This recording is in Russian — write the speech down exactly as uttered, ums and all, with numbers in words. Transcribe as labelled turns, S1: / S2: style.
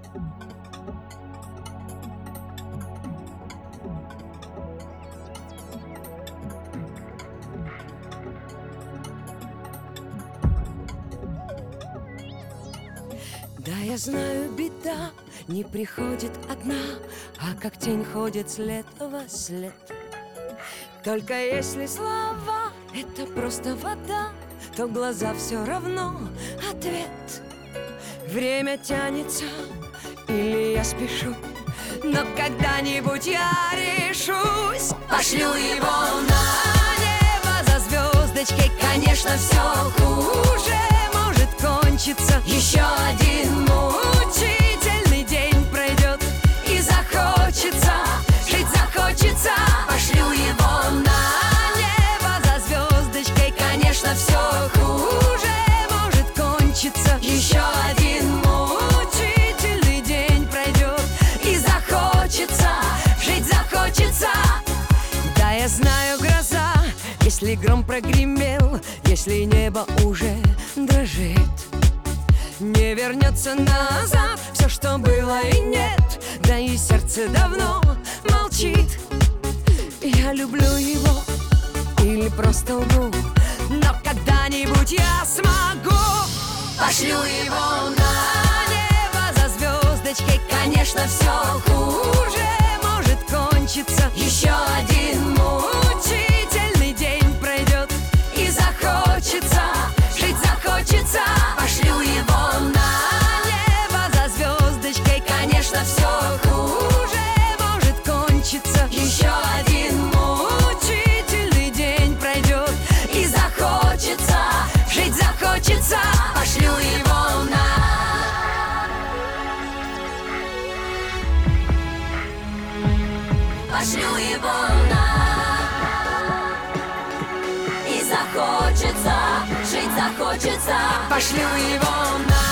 S1: Да, я знаю, беда не приходит одна, а как тень ходит след во след. Только если слова — это просто вода, то глаза все равно ответ. Время тянется, или я спешу, но когда-нибудь я решусь. Пошлю его на небо за звездочкой. Конечно, все хуже может кончиться. Еще один мучительный день пройдет, и захочется, жить захочется. Пошлю его на небо за звездочкой. Конечно, все хуже может кончиться. Еще один мучительный день пройдет, и захочется, жить захочется. Да, я знаю, гроза, если гром прогремел, если небо уже дрожит, не вернется назад все, что было и нет. Да и сердце давно молчит. Я люблю его или просто лгу, но когда-нибудь я смогу. Пошлю его на небо за звездочкой. Конечно, все хуже может кончиться. Еще один мучительный день пройдет, и захочется, жить захочется. Пошлю его на небо за звездочкой. Конечно, все хуже может кончиться. Еще один мучительный день пройдет, и захочется, жить захочется. Пошлю его на... Пошлю его на... И захочется, жить захочется. Пошлю его на...